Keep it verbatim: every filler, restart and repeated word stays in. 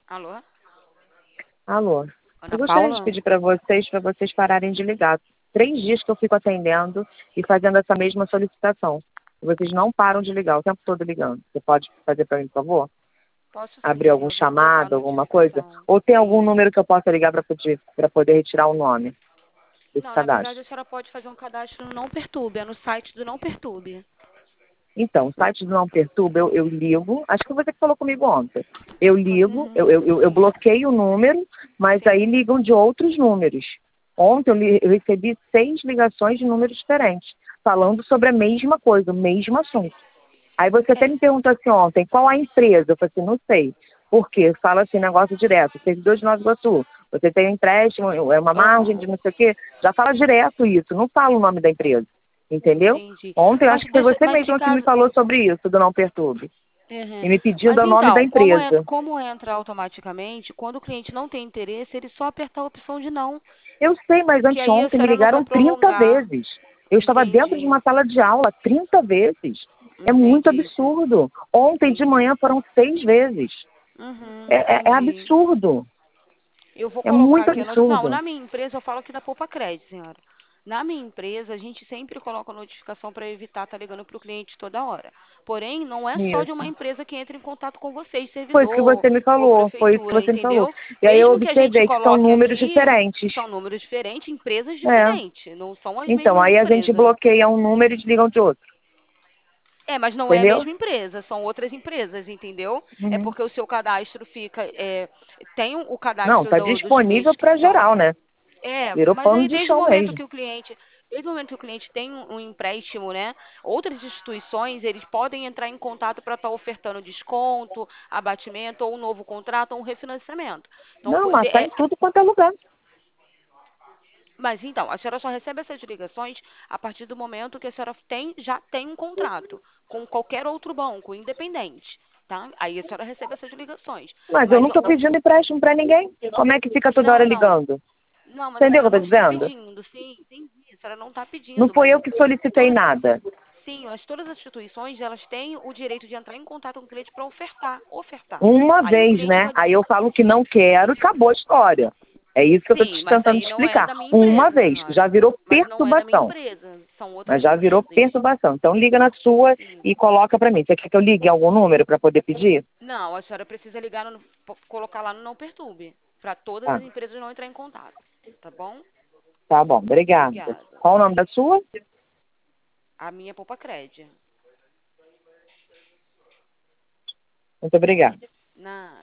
Alô? Alô, Ana eu gostaria de Paula? pedir para vocês, para vocês pararem de ligar. Três dias que eu fico atendendo e fazendo essa mesma solicitação. Vocês não param de ligar, o tempo todo ligando. Você pode fazer para mim, por favor? Posso Abrir sim, algum eu vou colocar a chamado, alguma coisa? notificação. Ou tem algum Sim. número que eu possa ligar para poder, para poder retirar o nome desse Não, na verdade cadastro? a senhora pode fazer um cadastro no Não Perturbe, é no site do Não Perturbe. Então, o site do Não Perturba, eu, eu ligo, acho que você que falou comigo ontem. Eu ligo, Uhum. eu, eu, eu eu Sim, bloqueio o número, mas aí sim. ligam de outros números. Ontem eu, li- eu recebi seis ligações de números diferentes, falando sobre a mesma coisa, o mesmo assunto. Aí você até É, me perguntou assim ontem, qual a empresa? Eu falei assim, não sei. Por quê? Fala assim, negócio direto, servidor de Nova Iguaçu, você tem um empréstimo, é uma margem aham, de não sei o quê. Já fala direto isso, não fala o nome da empresa. Entendeu? entendi. Ontem eu Mas acho que foi deixa, você mas se mesma que me caso. falou sobre isso, do Não Perturbe. Uhum. E me pedindo Mas o nome da então, como, é, empresa. como entra automaticamente, quando o cliente não tem interesse, ele só apertar a opção de não, Eu sei, mas que aí a anteontem me senhora não vai ligaram trinta prolongar. vezes. Eu estava dentro de Entendi, uma sala de aula trinta vezes. É muito entendi, absurdo. Ontem de entendi. manhã foram seis vezes. Uhum, É, é- é entendi. absurdo. Eu vou É colocar muito aqui a notificação. Não, absurdo. na minha empresa eu falo aqui da Poupa Crédito, senhora. Na minha empresa, a gente sempre coloca a notificação para evitar estar ligando para o cliente toda hora. Porém, não é só de uma Isso. empresa que entra em contato com vocês, Foi isso que servidor você me ou falou. Foi isso que prefeitura, você me falou. entendeu? E aí eu Mesmo que a gente observei que são coloque números aqui, diferentes. são números diferentes, empresas É. diferentes, não são as Então, mesmas aí a gente empresas. bloqueia um número e desliga de outro. É, mas não é a Entendeu? mesma empresa, são outras empresas, entendeu? É Uhum. porque o seu cadastro fica. É, tem o Não, cadastro está do- dos disponível clientes que para são. geral, né? É, Virou mas pano aí de desde o chão momento mesmo. que o cliente, desde o momento que o cliente tem um, um empréstimo, né? Outras instituições, eles podem entrar em contato para estar ofertando desconto, abatimento, ou um novo contrato, ou um refinanciamento. Então, Não, po- mas de- tá é, em tudo quanto é lugar. mas então, a senhora só recebe essas ligações a partir do momento que a senhora tem, já tem um contrato com qualquer outro banco, independente, tá? Aí a senhora recebe essas ligações. Mas eu Mas não estou o- pedindo empréstimo para ninguém. Como é que fica toda hora não, não. ligando? Não, mas a Entendeu o senhora que eu não estou está dizendo? pedindo, sim, entendi. A senhora não está Não pedindo, foi mas eu que solicitei todas, nada. sim, mas todas as instituições, elas têm o direito de entrar em contato com o cliente para ofertar, ofertar. Uma Aí o vez, cliente né? vai, Aí eu falo que não quero e acabou a história. É isso que eu estou sim, mas tentando aí te não é explicar. da minha Uma empresa, vez, já senhora. virou Mas não é da minha perturbação. empresa, são Mas outras já virou empresas. perturbação. Então liga na sua Sim. e coloca para mim. Você quer que eu ligue algum número para poder pedir? Não, a senhora precisa ligar, no, po- colocar lá no Não Perturbe, para todas Tá, as empresas não entrar em contato, tá bom? tá bom. Obrigada. Obrigada. Qual o nome da sua? A minha é Poupa Crédito. Muito obrigada. Nada.